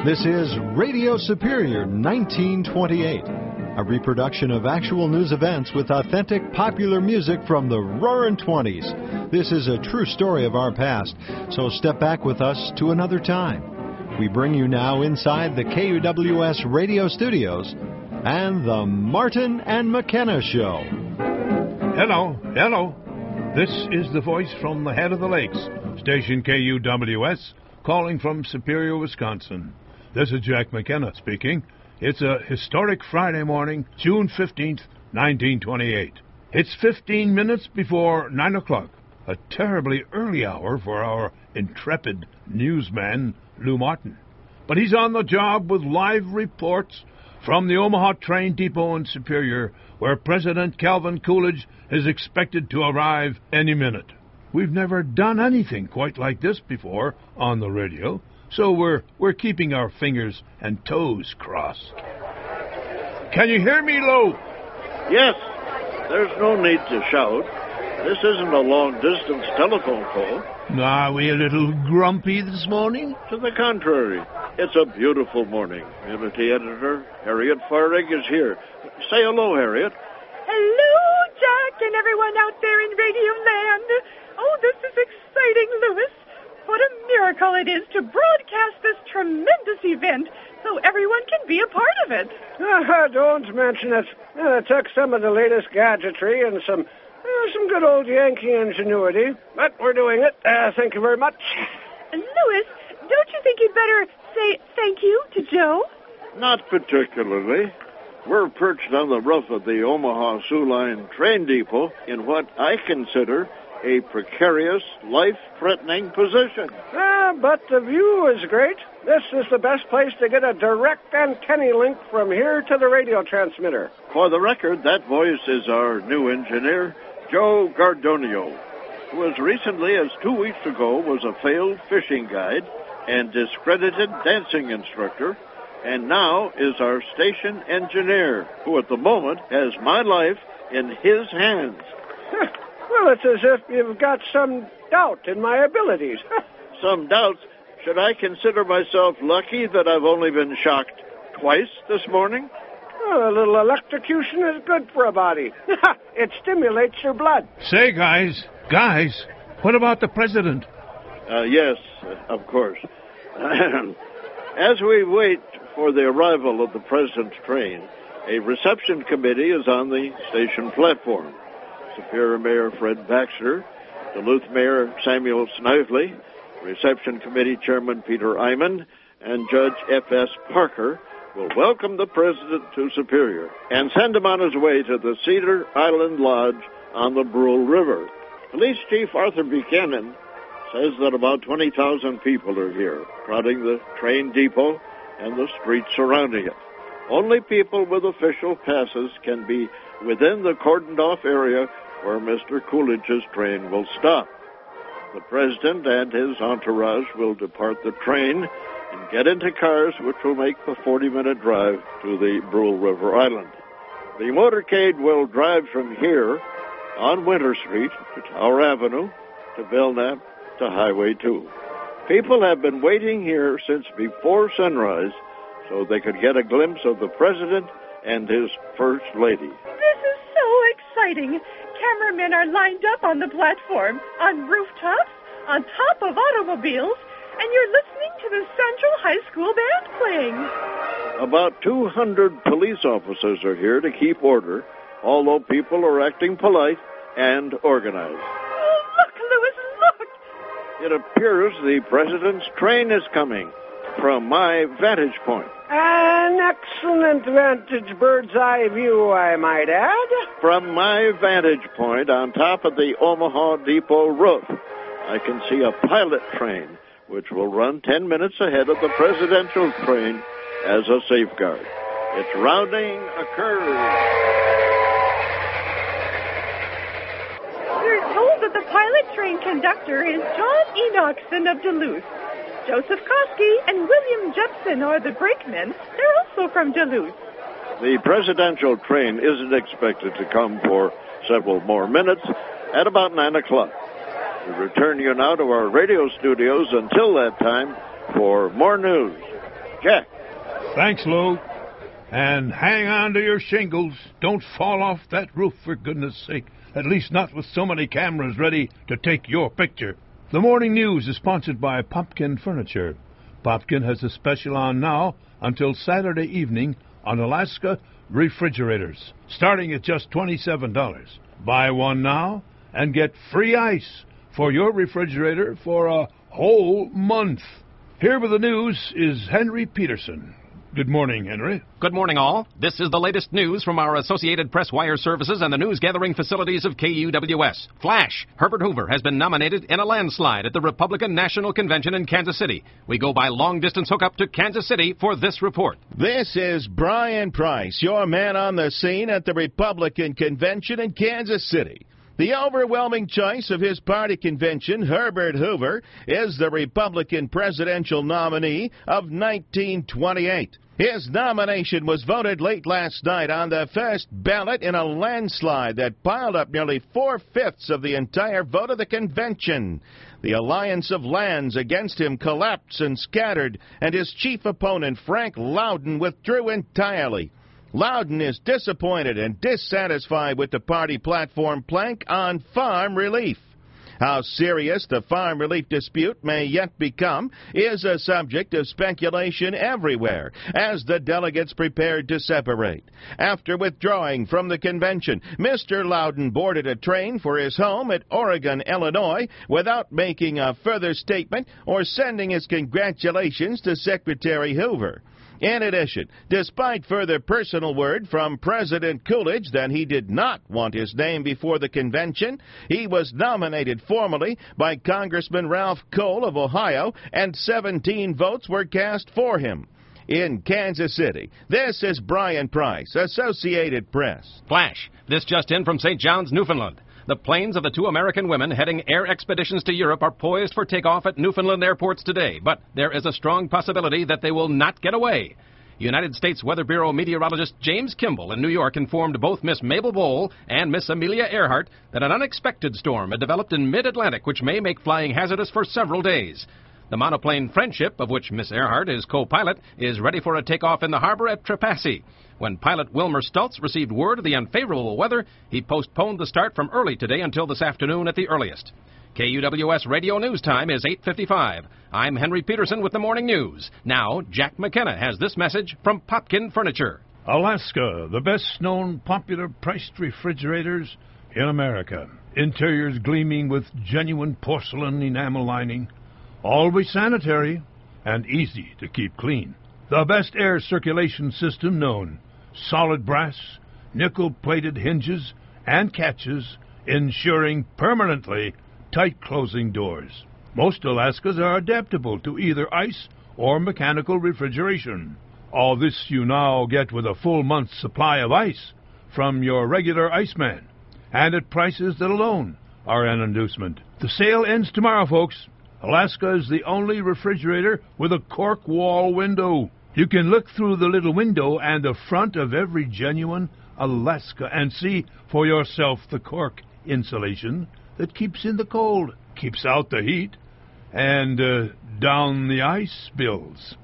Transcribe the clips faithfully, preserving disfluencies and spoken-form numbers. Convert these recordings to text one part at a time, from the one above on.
This is Radio Superior nineteen twenty-eight, a reproduction of actual news events with authentic popular music from the roaring twenties. This is a true story of our past, so step back with us to another time. We bring you now inside the K U W S radio studios and the Martin and McKenna Show. Hello, hello. This is the voice from the head of the lakes, station K U W S, calling from Superior, Wisconsin. This is Jack McKenna speaking. It's a historic Friday morning, June fifteenth, nineteen twenty-eight. It's fifteen minutes before nine o'clock, a terribly early hour for our intrepid newsman, Lou Martin. But he's on the job with live reports from the Omaha train depot in Superior, where President Calvin Coolidge is expected to arrive any minute. We've never done anything quite like this before on the radio, so we're we're keeping our fingers and toes crossed. Can you hear me, Lou? Yes. There's no need to shout. This isn't a long-distance telephone call. Are we a little grumpy this morning? To the contrary. It's a beautiful morning. Unity editor Harriet Farig is here. Say hello, Harriet. Hello, Jack, and everyone out there in Radio Land. Oh, this is exciting, Louis. What a miracle it is to broadcast this tremendous event so everyone can be a part of it. Uh, don't mention it. Uh, it took some of the latest gadgetry and some uh, some good old Yankee ingenuity, but we're doing it. Uh, thank you very much. Louis, don't you think you'd better say thank you to Joe? Not particularly. We're perched on the roof of the Omaha Sioux Line train depot in what I consider a precarious, life-threatening position. Ah, but the view is great. This is the best place to get a direct antenna link from here to the radio transmitter. For the record, that voice is our new engineer, Joe Gardonio, who as recently as two weeks ago was a failed fishing guide and discredited dancing instructor, and now is our station engineer, who at the moment has my life in his hands. Well, it's as if you've got some doubt in my abilities. Some doubts? Should I consider myself lucky that I've only been shocked twice this morning? Well, a little electrocution is good for a body. It stimulates your blood. Say, guys, guys, what about the president? Uh, yes, of course. As we wait for the arrival of the president's train, a reception committee is on the station platform. Superior Mayor Fred Baxter, Duluth Mayor Samuel Snively, Reception Committee Chairman Peter Eyman, and Judge F S Parker will welcome the President to Superior and send him on his way to the Cedar Island Lodge on the Brule River. Police Chief Arthur Buchanan says that about twenty thousand people are here, crowding the train depot and the streets surrounding it. Only people with official passes can be within the cordoned-off area where Mister Coolidge's train will stop. The President and his entourage will depart the train and get into cars which will make the forty-minute drive to the Brule River Island. The motorcade will drive from here on Winter Street to Tower Avenue to Belknap to Highway two. People have been waiting here since before sunrise so they could get a glimpse of the President and his First Lady. This is so exciting. Cameramen are lined up on the platform, on rooftops, on top of automobiles, and you're listening to the Central High School band playing. About two hundred police officers are here to keep order, although people are acting polite and organized. Oh, look, Louis, look! It appears the President's train is coming from my vantage point. An excellent vantage bird's eye view, I might add. From my vantage point on top of the Omaha Depot roof, I can see a pilot train which will run ten minutes ahead of the presidential train as a safeguard. It's rounding a curve. We're told that the pilot train conductor is John Enochson of Duluth. Joseph Koski and William Jepson are the brakemen. They're also from Duluth. The presidential train isn't expected to come for several more minutes at about nine o'clock. We return you now to our radio studios until that time for more news. Jack. Thanks, Lou. And hang on to your shingles. Don't fall off that roof, for goodness sake. At least not with so many cameras ready to take your picture. The morning news is sponsored by Popkin Furniture. Popkin has a special on now until Saturday evening on Alaska refrigerators, starting at just twenty-seven dollars. Buy one now and get free ice for your refrigerator for a whole month. Here with the news is Henry Peterson. Good morning, Henry. Good morning, all. This is the latest news from our Associated Press wire services and the news-gathering facilities of K U W S. Flash! Herbert Hoover has been nominated in a landslide at the Republican National Convention in Kansas City. We go by long-distance hookup to Kansas City for this report. This is Brian Price, your man on the scene at the Republican Convention in Kansas City. The overwhelming choice of his party convention, Herbert Hoover, is the Republican presidential nominee of nineteen twenty-eight. His nomination was voted late last night on the first ballot in a landslide that piled up nearly four-fifths of the entire vote of the convention. The alliance of lands against him collapsed and scattered, and his chief opponent, Frank Loudon, withdrew entirely. Loudon is disappointed and dissatisfied with the party platform plank on farm relief. How serious the farm relief dispute may yet become is a subject of speculation everywhere as the delegates prepared to separate. After withdrawing from the convention, Mister Loudon boarded a train for his home at Oregon, Illinois, without making a further statement or sending his congratulations to Secretary Hoover. In addition, despite further personal word from President Coolidge that he did not want his name before the convention, he was nominated formally by Congressman Ralph Cole of Ohio, and seventeen votes were cast for him. In Kansas City, this is Brian Price, Associated Press. Flash! This just in from Saint John's, Newfoundland. The planes of the two American women heading air expeditions to Europe are poised for takeoff at Newfoundland airports today, but there is a strong possibility that they will not get away. United States Weather Bureau meteorologist James Kimball in New York informed both Miss Mabel Bowl and Miss Amelia Earhart that an unexpected storm had developed in mid-Atlantic which may make flying hazardous for several days. The monoplane Friendship, of which Miss Earhart is co-pilot, is ready for a takeoff in the harbor at Trepassey. When pilot Wilmer Stultz received word of the unfavorable weather, he postponed the start from early today until this afternoon at the earliest. K U W S radio news time is eight fifty-five. I'm Henry Peterson with the morning news. Now, Jack McKenna has this message from Popkin Furniture. Alaska, the best-known popular priced refrigerators in America. Interiors gleaming with genuine porcelain enamel lining. Always sanitary and easy to keep clean. The best air circulation system known. Solid brass, nickel-plated hinges and catches, ensuring permanently tight closing doors. Most Alaskas are adaptable to either ice or mechanical refrigeration. All this you now get with a full month's supply of ice from your regular Iceman, and at prices that alone are an inducement. The sale ends tomorrow, folks. Alaska is the only refrigerator with a cork wall window. You can look through the little window and the front of every genuine Alaska and see for yourself the cork insulation that keeps in the cold, keeps out the heat, and uh, down the ice spills.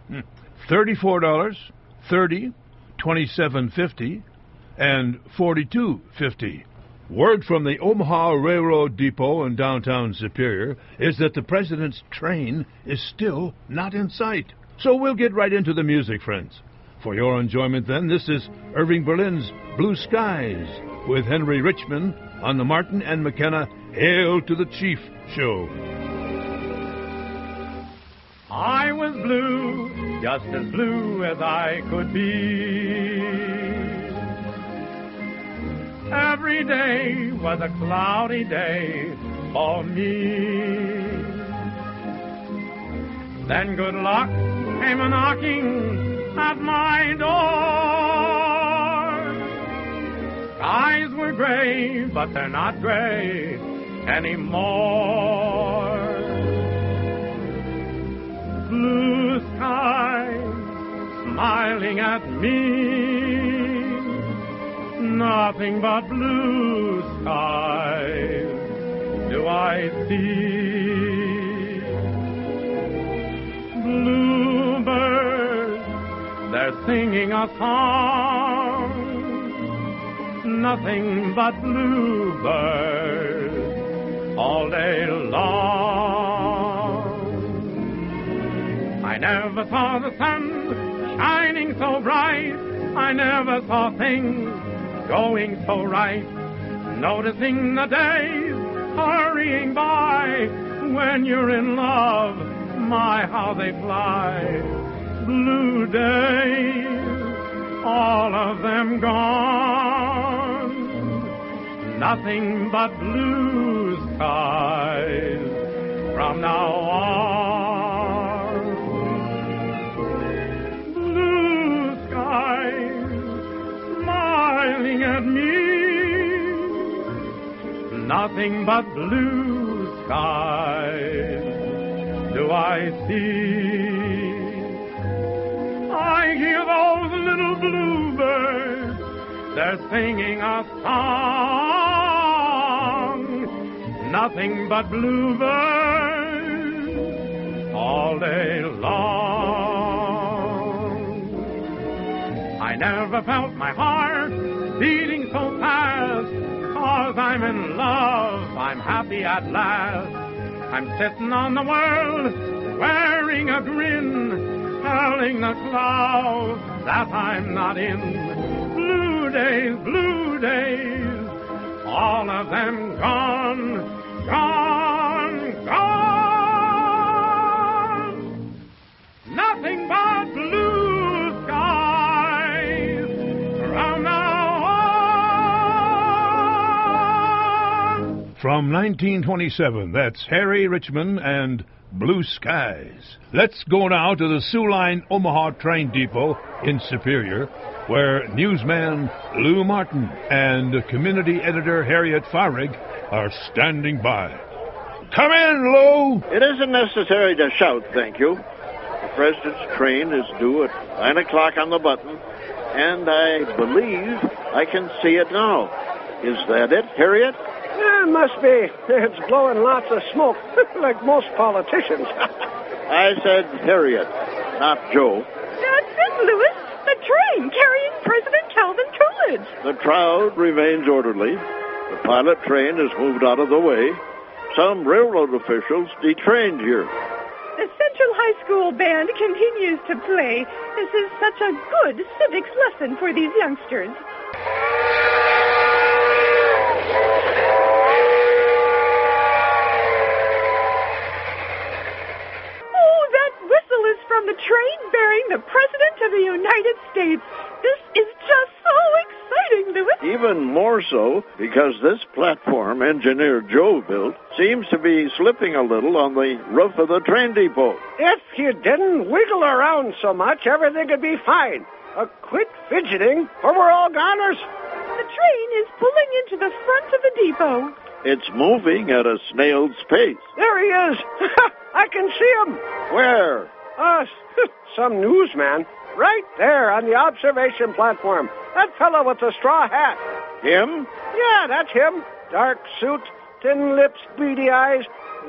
thirty-four dollars, thirty dollars, twenty-seven fifty, and forty-two fifty. Word from the Omaha Railroad Depot in downtown Superior is that the president's train is still not in sight. So we'll get right into the music, friends. For your enjoyment, then, this is Irving Berlin's Blue Skies with Henry Richmond on the Martin and McKenna Hail to the Chief show. I was blue, just as blue as I could be. Every day was a cloudy day for me. Then good luck came a knocking at my door. Skies were gray, but they're not gray anymore. Blue skies smiling at me, nothing but blue skies do I see. Bluebird singing a song, nothing but bluebirds all day long. I never saw the sun shining so bright, I never saw things going so right, noticing the days hurrying by. When you're in love, my, how they fly. Blue days, all of them gone. Nothing but blue skies from now on. Blue skies smiling at me. Nothing but blue skies do I see. I hear those little bluebirds, they're singing a song. Nothing but bluebirds all day long. I never felt my heart beating so fast, 'cause I'm in love, I'm happy at last. I'm sitting on the world, wearing a grin, telling the clouds that I'm not in. Blue days, blue days, all of them gone, gone, gone. Nothing but blue skies from now on. From nineteen twenty-seven, that's Harry Richmond and Blue Skies. Let's go now to the Soo Line Omaha Train Depot in Superior, where newsman Lou Martin and community editor Harriet Farrig are standing by. Come in, Lou! It isn't necessary to shout, thank you. The President's train is due at nine o'clock on the button, and I believe I can see it now. Is that it, Harriet? Yeah, it must be. It's blowing lots of smoke, like most politicians. I said Harriet, not Joe. That's it, Louis. The train carrying President Calvin Coolidge. The crowd remains orderly. The pilot train is moved out of the way. Some railroad officials detrained here. The Central High School band continues to play. This is such a good civics lesson for these youngsters. From the train bearing the President of the United States. This is just so exciting, Louis. Even more so because this platform engineer Joe built seems to be slipping a little on the roof of the train depot. If you didn't wiggle around so much, everything would be fine. Uh, quit fidgeting, or we're all goners. The train is pulling into the front of the depot. It's moving at a snail's pace. There he is. I can see him. Where? Uh, some newsman. Right there on the observation platform. That fellow with the straw hat. Him? Yeah, that's him. Dark suit, thin lips, beady eyes.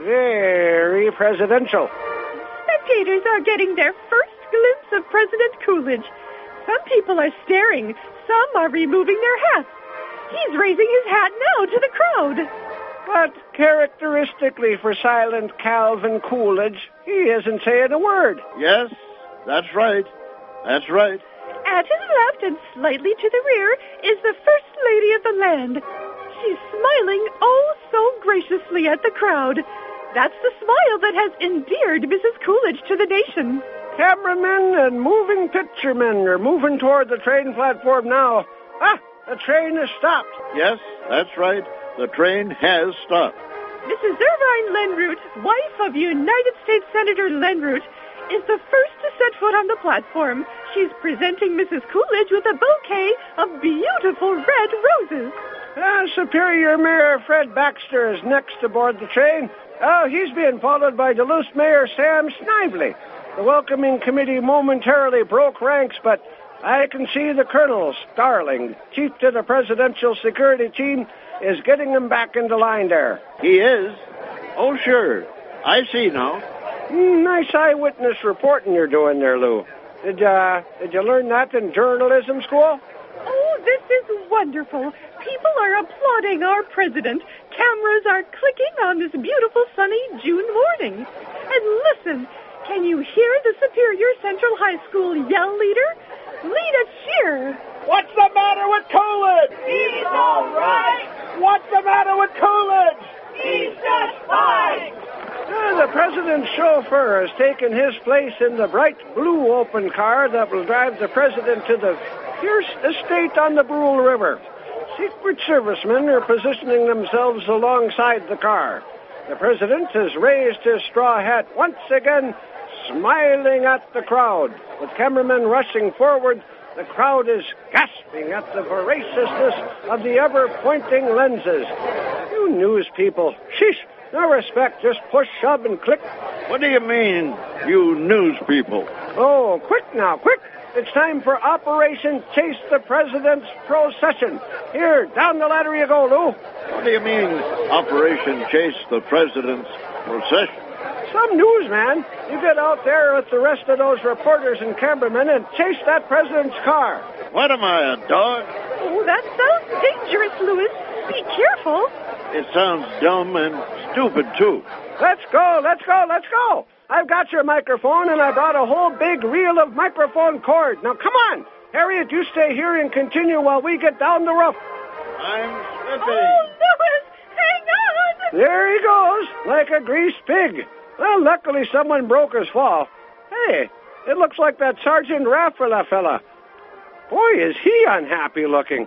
Very presidential. Spectators are getting their first glimpse of President Coolidge. Some people are staring. Some are removing their hats. He's raising his hat now to the crowd. But characteristically for silent Calvin Coolidge, he isn't saying a word. Yes, that's right. That's right. At his left and slightly to the rear is the First Lady of the land. She's smiling oh so graciously at the crowd. That's the smile that has endeared Missus Coolidge to the nation. Cameramen and moving picture men are moving toward the train platform now. Ah, the train has stopped. Yes, that's right. The train has stopped. Missus Irvine Lenroot, wife of United States Senator Lenroot, is the first to set foot on the platform. She's presenting Missus Coolidge with a bouquet of beautiful red roses. Uh, Superior Mayor Fred Baxter is next aboard the train. Oh, he's being followed by Duluth Mayor Sam Snively. The welcoming committee momentarily broke ranks, but I can see the Colonel, Starling, chief to the presidential security team, is getting them back into line there. He is? Oh, sure. I see now. Mm, nice eyewitness reporting you're doing there, Lou. Did, uh, did you learn that in journalism school? Oh, this is wonderful. People are applauding our president. Cameras are clicking on this beautiful sunny June morning. And listen, can you hear the Superior Central High School yell leader? Lead a cheer. What's the matter with Coolidge? He's all right. What's the matter with Coolidge? He's just fine. Uh, the president's chauffeur has taken his place in the bright blue open car that will drive the president to the Pierce estate on the Brule River. Secret servicemen are positioning themselves alongside the car. The president has raised his straw hat once again, smiling at the crowd. With cameramen rushing forward, the crowd is gasping at the voraciousness of the ever-pointing lenses. You news people, sheesh, no respect, just push, shove, and click. What do you mean, you news people? Oh, quick now, quick. It's time for Operation Chase the President's Procession. Here, down the ladder you go, Lou. What do you mean, Operation Chase the President's Procession? Some news, man. You get out there with the rest of those reporters and cameramen and chase that president's car. What am I, a dog? Oh, that sounds dangerous, Louis. Be careful. It sounds dumb and stupid, too. Let's go, let's go, let's go. I've got your microphone, and I brought a whole big reel of microphone cord. Now, come on. Harriet, you stay here and continue while we get down the roof. I'm slipping. Oh, Louis, hang on. There he goes, like a greased pig. Well, luckily someone broke his fall. Hey, it looks like that Sergeant Raffala fella. Boy, is he unhappy looking.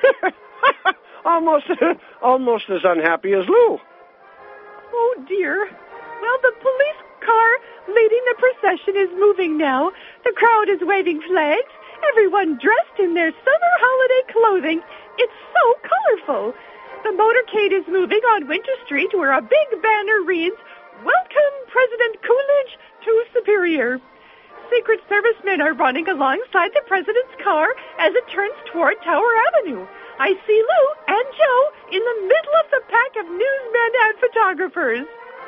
almost, almost as unhappy as Lou. Oh, dear. Well, the police car leading the procession is moving now. The crowd is waving flags. Everyone dressed in their summer holiday clothing. It's so colorful. The motorcade is moving on Winter Street where a big banner reads, "Welcome, President Coolidge, to Superior." Secret Servicemen are running alongside the president's car as it turns toward Tower Avenue. I see Lou and Joe in the middle of the pack of newsmen and photographers.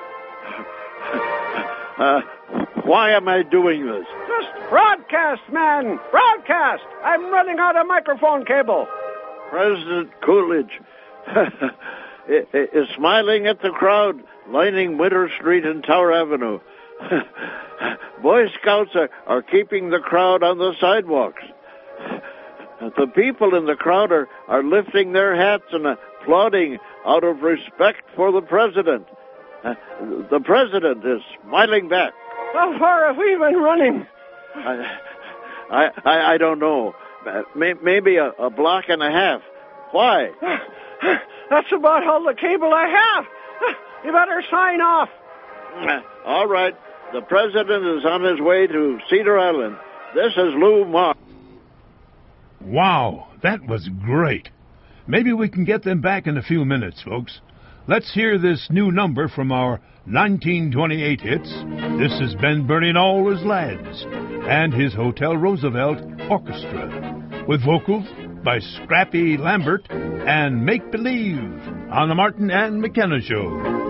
Uh, why am I doing this? Just broadcast, man! Broadcast! I'm running out of microphone cable. President Coolidge is smiling at the crowd lining Winter Street and Tower Avenue. Boy Scouts are, are keeping the crowd on the sidewalks. The people in the crowd are, are lifting their hats and applauding out of respect for the president. Uh, the president is smiling back. How far have we been running? I, I, I, I don't know. Maybe a, a block and a half. Why? That's about all the cable I have. You better sign off. All right. The president is on his way to Cedar Island. This is Lou Mock. Wow, that was great. Maybe we can get them back in a few minutes, folks. Let's hear this new number from our nineteen twenty-eight hits. This is Ben Burning All His Lads and his Hotel Roosevelt Orchestra, with vocals by Scrappy Lambert and Make Believe on the Martin and McKenna Show.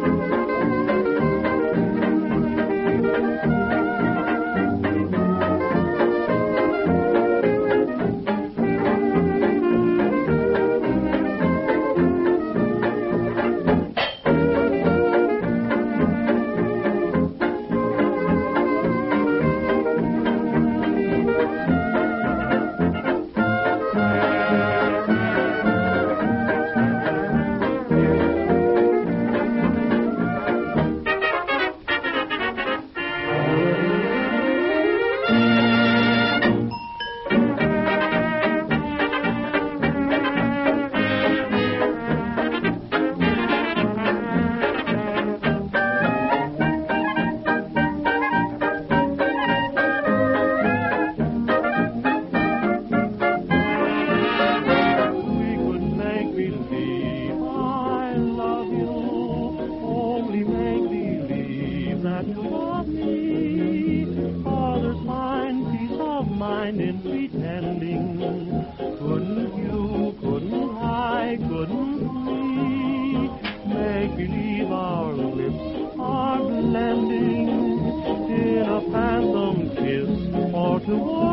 To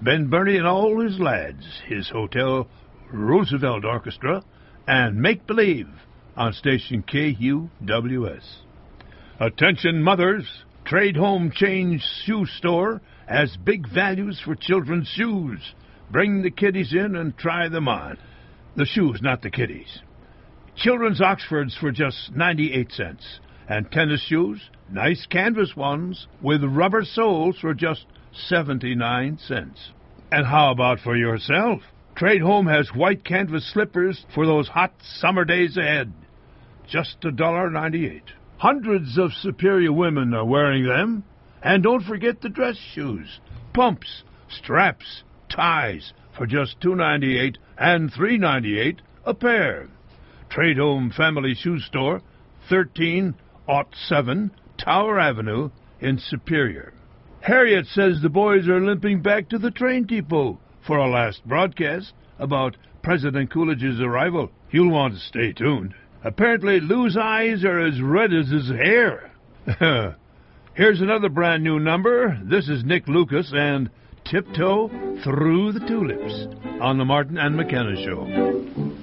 Ben Bernie and all his lads, his Hotel Roosevelt Orchestra, and Make Believe on station K U W S. Attention mothers, Trade Home Chain Shoe Store has big values for children's shoes. Bring the kiddies in and try them on. The shoes, not the kiddies. Children's Oxfords for just ninety-eight cents. And tennis shoes, nice canvas ones, with rubber soles for just seventy-nine cents. And how about for yourself? Trade Home has white canvas slippers for those hot summer days ahead. Just one dollar ninety-eight. Hundreds of Superior women are wearing them. And don't forget the dress shoes, pumps, straps, ties for just two ninety-eight and three ninety-eight a pair. Trade Home Family Shoe Store, thirteen oh seven Tower Avenue in Superior. Harriet says the boys are limping back to the train depot for a last broadcast about President Coolidge's arrival. You'll want to stay tuned. Apparently, Lou's eyes are as red as his hair. Here's another brand new number. This is Nick Lucas and Tiptoe Through the Tulips on the Martin and McKenna Show.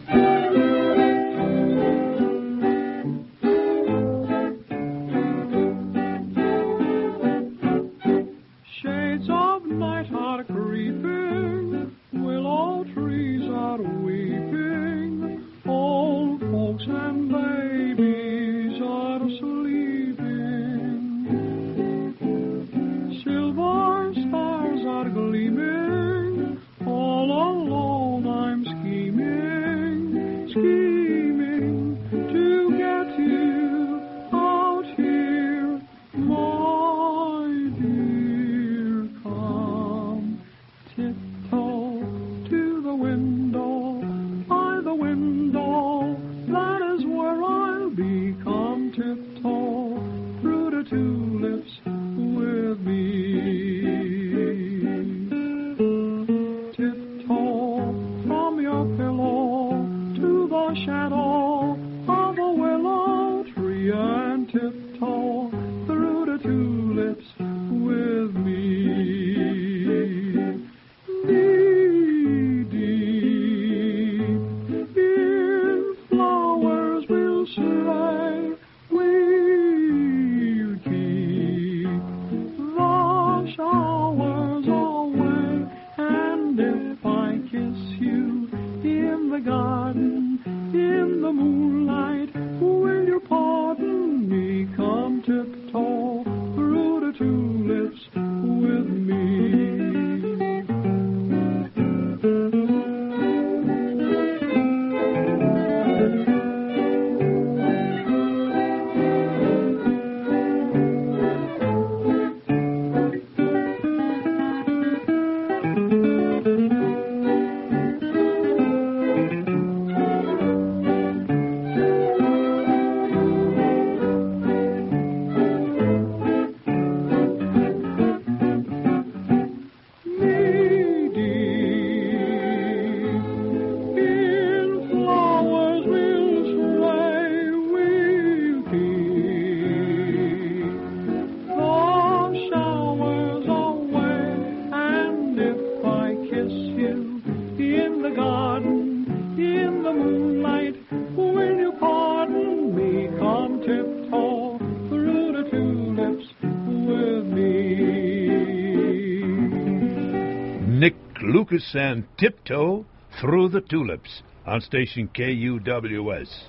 Lucas and Tiptoe Through the Tulips on station K U W S.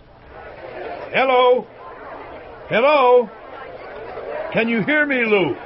Hello? Hello? Can you hear me, Lou?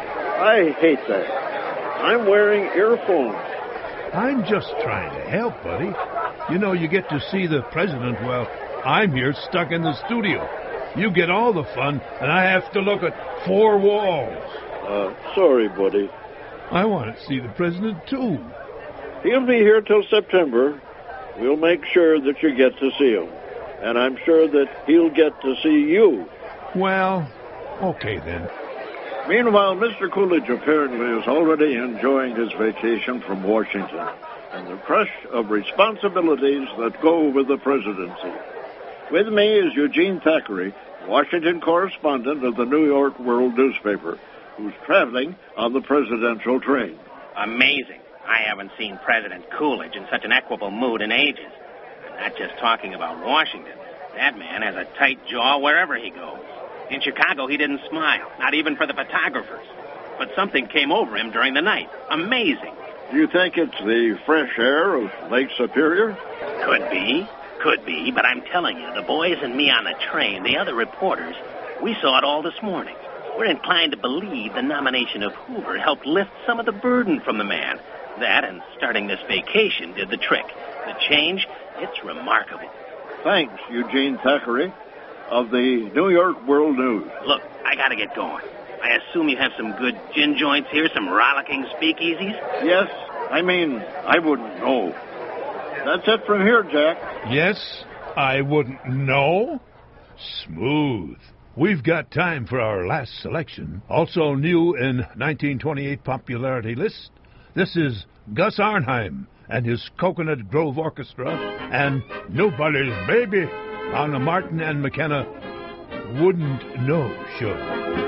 I hate that. I'm wearing earphones. I'm just trying to help, buddy. You know, you get to see the president while I'm here stuck in the studio. You get all the fun, and I have to look at four walls. Uh, sorry, buddy. I want to see the president, too. He'll be here till September. We'll make sure that you get to see him. And I'm sure that he'll get to see you. Well, okay then. Meanwhile, Mister Coolidge apparently is already enjoying his vacation from Washington and the crush of responsibilities that go with the presidency. With me is Eugene Thackeray, Washington correspondent of the New York World newspaper, who's traveling on the presidential train. Amazing. I haven't seen President Coolidge in such an equable mood in ages. I'm not just talking about Washington. That man has a tight jaw wherever he goes. In Chicago, he didn't smile, not even for the photographers. But something came over him during the night. Amazing. Do you think it's the fresh air of Lake Superior? Could be. Could be. But I'm telling you, the boys and me on the train, the other reporters, we saw it all this morning. We're inclined to believe the nomination of Hoover helped lift some of the burden from the man. That and starting this vacation did the trick. The change, it's remarkable. Thanks, Eugene Thackeray of the New York World News. Look, I gotta get going. I assume you have some good gin joints here, some rollicking speakeasies? Yes, I mean, I wouldn't know. That's it from here, Jack. Yes, I wouldn't know. Smooth. We've got time for our last selection. Also new in nineteen twenty-eight popularity list. This is Gus Arnheim and his Coconut Grove Orchestra and Nobody's Baby on the Martin and McKenna Wouldn't Know show.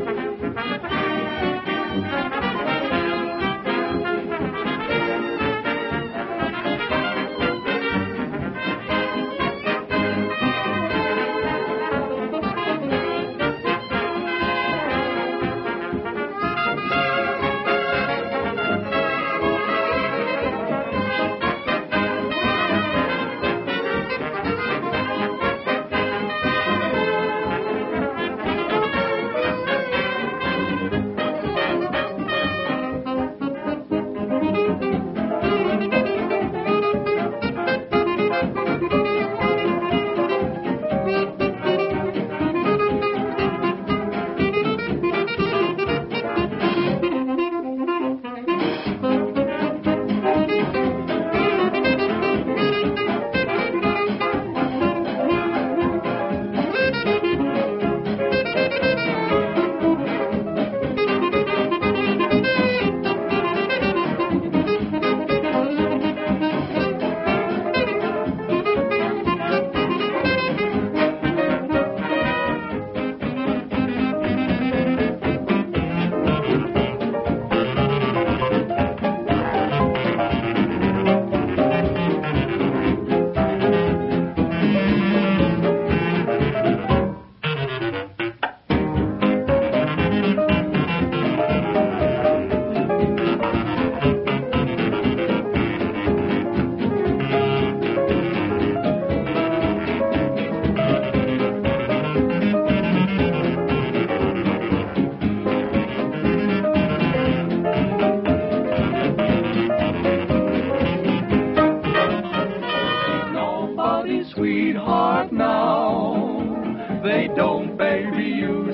Sweetheart, now they don't baby you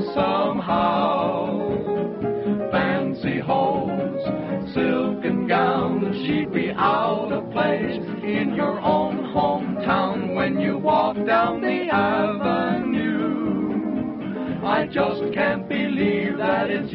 somehow. Fancy hose, silken gowns, she'd be out of place in your own hometown when you walk down the avenue. I just can't believe that it's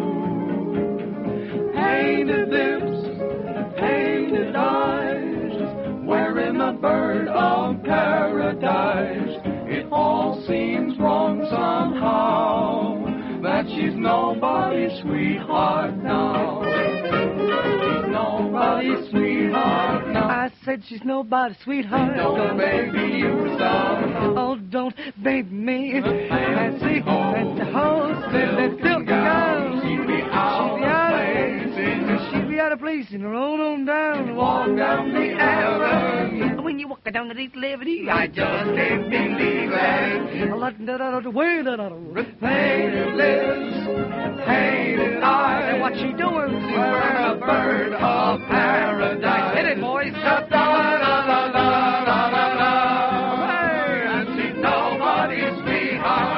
you. Painted lips, painted eyes, wearing a bird of paradise. It all seems wrong somehow, that she's nobody's sweetheart now. She's nobody's sweetheart now. I said she's nobody's sweetheart. Don't baby you somehow. Oh, don't baby me. Fancy hose, fancy hose, that silk gown. She'd be out of place. She'd be out of place and roll on down. Walk down the avenue. When you walk down the deep levity, I just can't believe that. I like that out of the way that out of painted lips, painted eyes. And what she doing? She's wearing a bird of paradise. Hit it, boys. Da da da da da da da da. And she's nobody's sweetheart.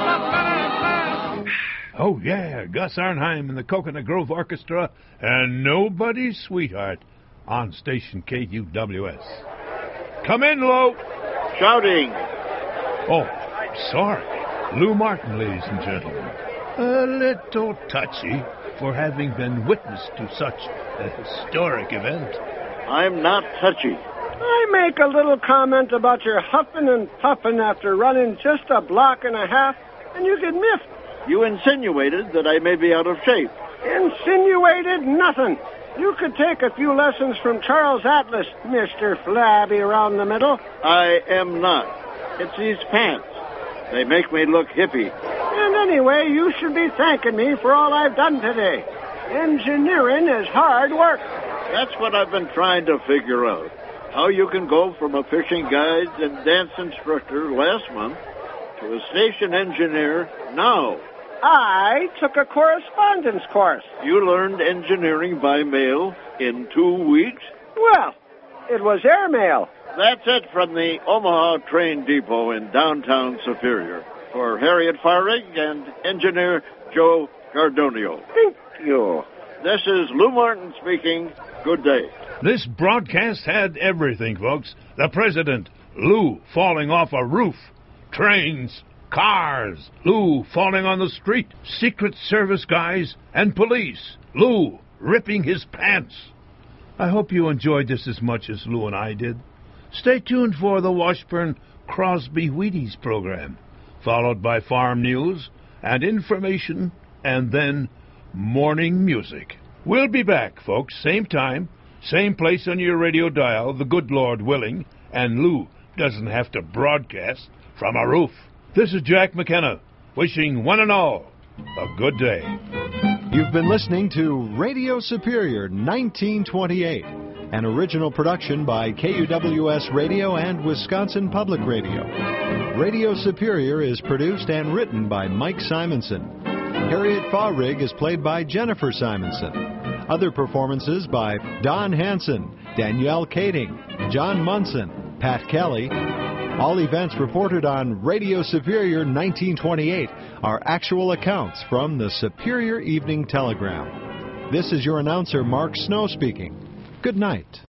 Oh, yeah, Gus Arnheim and the Coconut Grove Orchestra and Nobody's Sweetheart on station K U W S. Come in, Lou. Shouting. Oh, sorry. Lou Martin, ladies and gentlemen. A little touchy for having been witness to such a historic event. I'm not touchy. I make a little comment about your huffing and puffing after running just a block and a half, and you get miffed. You insinuated that I may be out of shape. Insinuated nothing. You could take a few lessons from Charles Atlas, Mister Flabby around the middle. I am not. It's these pants. They make me look hippie. And anyway, you should be thanking me for all I've done today. Engineering is hard work. That's what I've been trying to figure out. How you can go from a fishing guide and dance instructor last month to a station engineer now. I took a correspondence course. You learned engineering by mail in two weeks? Well, it was airmail. That's it from the Omaha Train Depot in downtown Superior. For Harriet Farrig and engineer Joe Cardonio. Thank you. This is Lou Martin speaking. Good day. This broadcast had everything, folks. The president, Lou falling off a roof, trains, cars, Lou falling on the street, Secret Service guys, and police, Lou ripping his pants. I hope you enjoyed this as much as Lou and I did. Stay tuned for the Washburn Crosby Wheaties program, followed by farm news and information, and then morning music. We'll be back, folks, same time, same place on your radio dial, the good Lord willing, and Lou doesn't have to broadcast from a roof. This is Jack McKenna, wishing one and all a good day. You've been listening to Radio Superior nineteen twenty-eight, an original production by K U W S Radio and Wisconsin Public Radio. Radio Superior is produced and written by Mike Simonson. Harriet Farrig is played by Jennifer Simonson. Other performances by Don Hanson, Danielle Kading, John Munson, Pat Kelly. All events reported on Radio Superior nineteen twenty-eight are actual accounts from the Superior Evening Telegram. This is your announcer, Mark Snow, speaking. Good night.